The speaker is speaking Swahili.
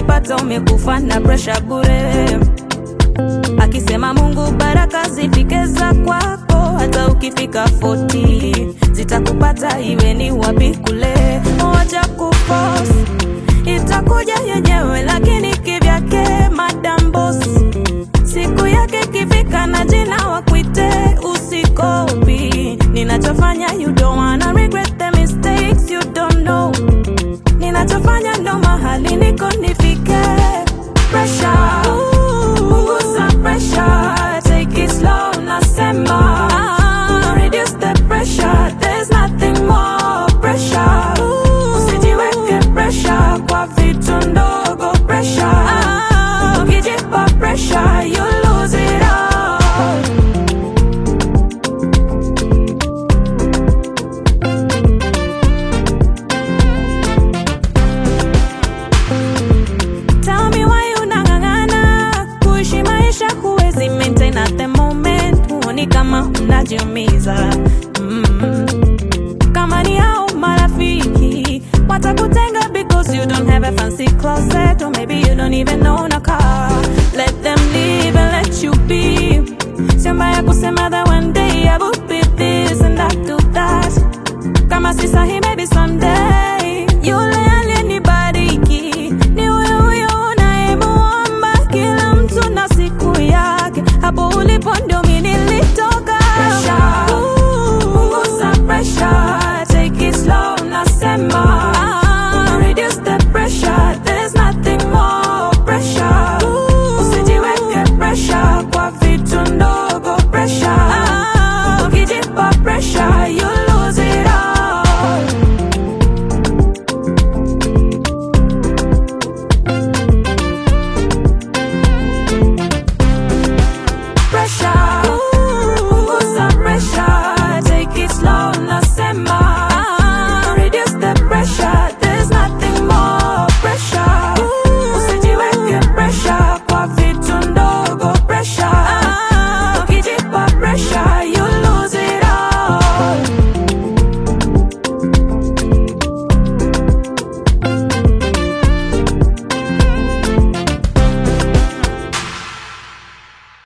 ukijipata umekufa na pressure bure. Akisema Mungu baraka zifike kwako, hata ukifika 40 zitakupata iwe ni wapi kule. Wacha kuforce, itakuja yenyewe lakini kivyake madam boss. Siku yake kifika na jina wakuite usikopi. Ninachofanya you don't wanna regret the mistakes you don't know. Ninachofanya ndo mahali niko nifike. Pressure, punguza pressure, take it slow nasema. Reduce the pressure, there's nothing more pressure. Usijiweke pressure kwa vitu ndogo pressure. Ukijipa pressure you lose it all. Tell me why unang'ang'ana kuishi maisha huwezi maintain at the moment. Huoni kama unajiumiza. Kama ni hao marafiki watakutenga because you don't have a fancy closet, or maybe you don't even own a car. Let them live and let you be. Sema ya kusema that one day I will be this and I do that. Kama si sahi maybe someday you'll